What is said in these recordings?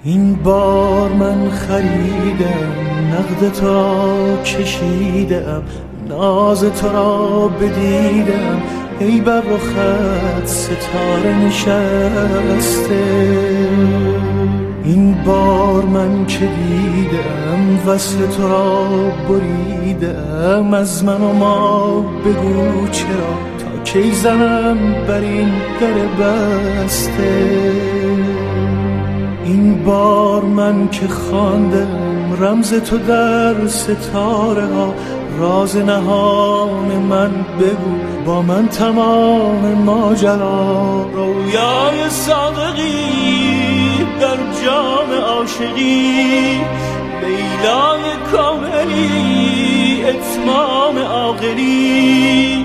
این بار من خریدم، نقد تو را کشیدم، ناز تو را بدیدم، ای بر رخت ستاره نشسته. این بار من که دیدم وصل تو را بریدم، از من و ما بگو چرا تا کی زنم بر این در بسته. این بار من که خواندم رمز تو در ستاره ها، راز نهان من بگو با من تمام ماجرا. رویای صادقی در جام عاشقی، لیلای کاملی اتمام عاقلی.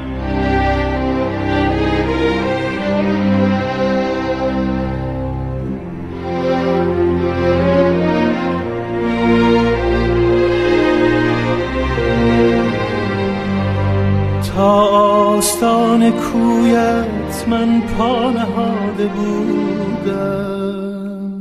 تا آستان کویت من پا نهاده بودم،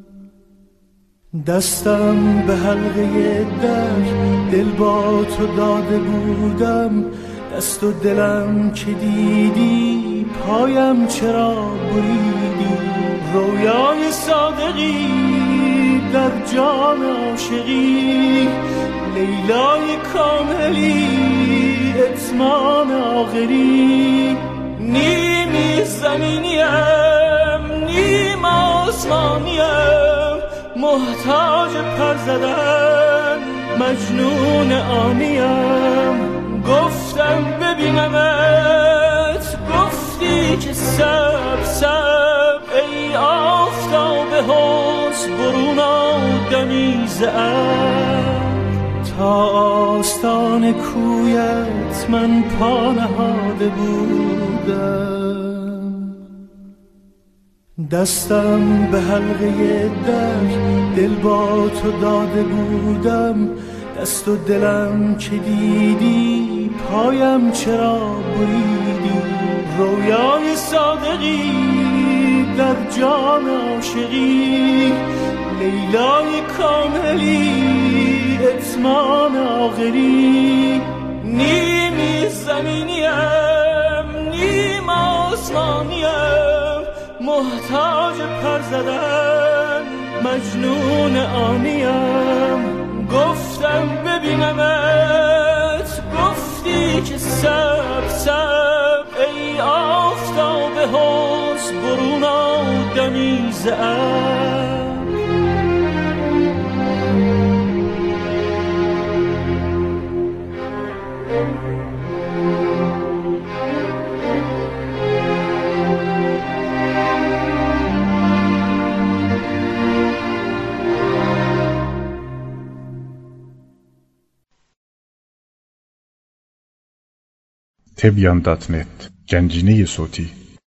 دستم به حلقه در دل با تو داده بودم. دست و دلم که دیدی پایم چرا بریدی. رویای صادقی در جام عاشقی، لیلای کاملی اتمام آخری. نیمی زمینیم نیم آسمانیم، محتاج پر زدن مجنون آنیم. گفتم ببینمت گفتی که سب سب، ای آفتاب حسن برون آدمی زعب. تا آستان کویت من پا نهاده بودم، دستم به حلقه در دل با تو داده بودم. دست و دلم که دیدی پایم چرا بریدی. رویای صادقی در جام عاشقی، لیلای کاملی اتمام آخری. نیمی زمینیم نیم آسمانیم، محتاج پر زدن مجنون آنیم. گفتم ببینمت گفتی که سب سب، ای آفتاب حسن برون آدمی زعب. تبیان.net گنجینه صوتی